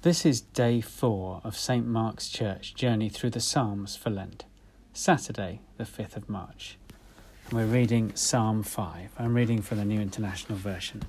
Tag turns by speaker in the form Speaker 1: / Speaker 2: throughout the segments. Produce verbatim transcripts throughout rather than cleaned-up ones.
Speaker 1: This is day four of Saint Mark's Church journey through the Psalms for Lent, Saturday, the fifth of March. And we're reading Psalm five. I'm reading from the New International Version.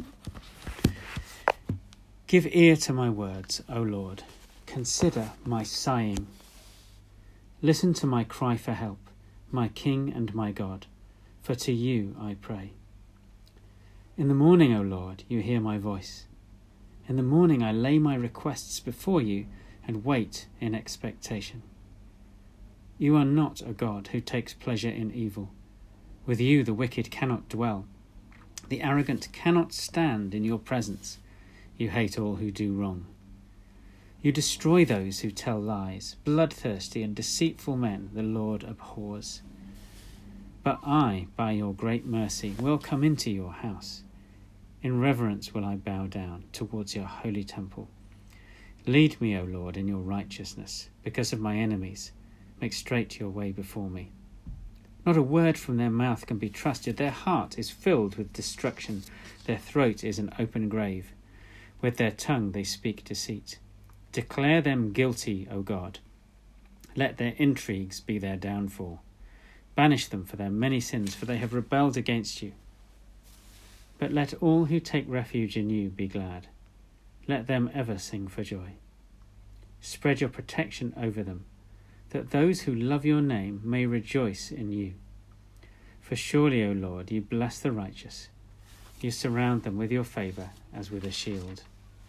Speaker 1: Give ear to my words, O Lord. Consider my sighing. Listen to my cry for help, my King and my God, for to you I pray. In the morning, O Lord, you hear my voice. In the morning I lay my requests before you and wait in expectation. You are not a God who takes pleasure in evil. With you the wicked cannot dwell. The arrogant cannot stand in your presence. You hate all who do wrong. You destroy those who tell lies. Bloodthirsty and deceitful men the Lord abhors. But I, by your great mercy, will come into your house. In reverence will I bow down towards your holy temple. Lead me, O Lord, in your righteousness, because of my enemies. Make straight your way before me. Not a word from their mouth can be trusted. Their heart is filled with destruction. Their throat is an open grave. With their tongue they speak deceit. Declare them guilty, O God. Let their intrigues be their downfall. Banish them for their many sins, for they have rebelled against you. But let all who take refuge in you be glad. Let them ever sing for joy. Spread your protection over them, that those who love your name may rejoice in you. For surely, O Lord, you bless the righteous. You surround them with your favour as with a shield.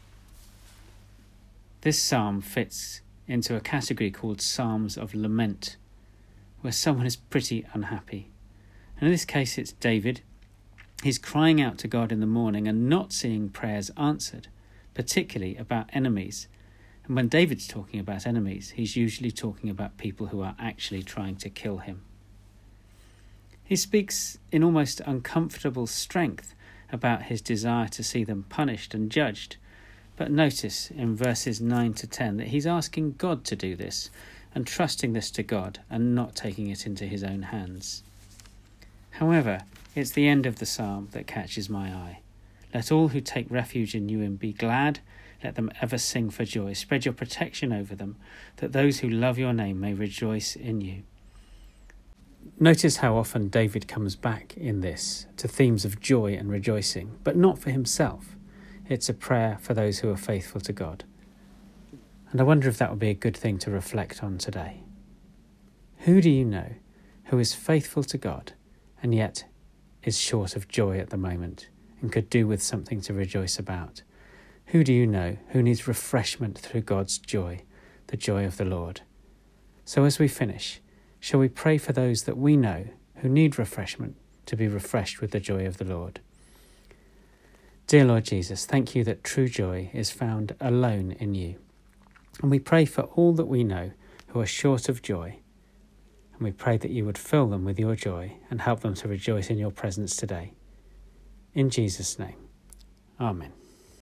Speaker 1: This psalm fits into a category called Psalms of Lament, where someone is pretty unhappy. And in this case it's David. He's crying out to God in the morning and not seeing prayers answered, particularly about enemies. And when David's talking about enemies, he's usually talking about people who are actually trying to kill him. He speaks in almost uncomfortable strength about his desire to see them punished and judged. But notice in verses nine to ten that he's asking God to do this and trusting this to God and not taking it into his own hands. However, it's the end of the psalm that catches my eye. Let all who take refuge in you be glad. Let them ever sing for joy. Spread your protection over them, that those who love your name may rejoice in you. Notice how often David comes back in this to themes of joy and rejoicing, but not for himself. It's a prayer for those who are faithful to God. And I wonder if that would be a good thing to reflect on today. Who do you know who is faithful to God and yet is short of joy at the moment and could do with something to rejoice about? Who do you know who needs refreshment through God's joy, the joy of the Lord? So as we finish, shall we pray for those that we know who need refreshment to be refreshed with the joy of the Lord? Dear Lord Jesus, thank you that true joy is found alone in you. And we pray for all that we know who are short of joy. And we pray that you would fill them with your joy and help them to rejoice in your presence today. In Jesus' name, Amen.